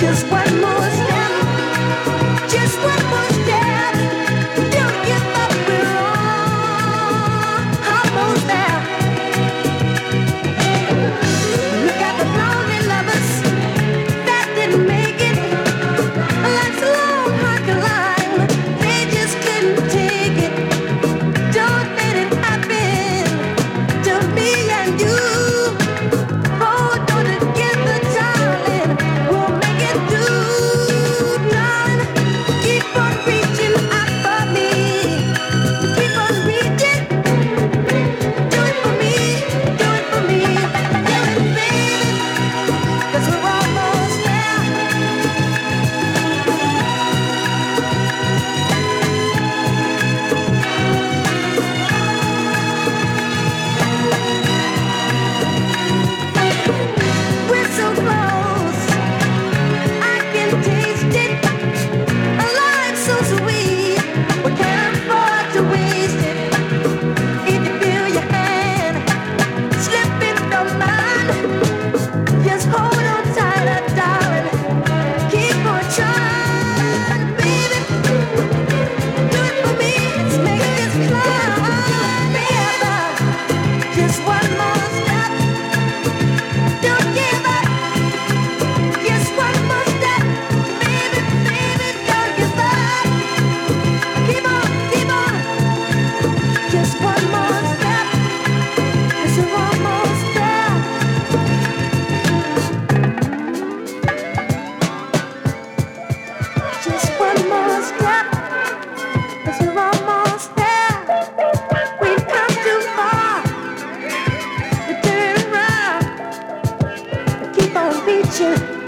Just one more step. Just one more step. Don't give up, we're almost there. Look at the lonely lovers that didn't make it. Life's a long, hard climb. They just couldn't take it. Don't let it happen to me and you. Hold on together, darling. We'll make it through, darling. Keep on reaching out for me. Keep on reaching. Do it for me. Do it for me. Do it, baby. 'Cause we're almost there. We're so close, I can taste it. A life so sweet, we can't afford to waste it. If you feel your hand slipping from mine, just hold on tighter, darling. Keep on trying, baby. Do it for me, let's make this climb forever. Just one more step. Don't give up. Just one more step, baby, baby. Don't give up. Keep on, keep on. Just one more step. It's almost there. Just one more step. It's almost there. We've come too far to turn around. Keep on reaching.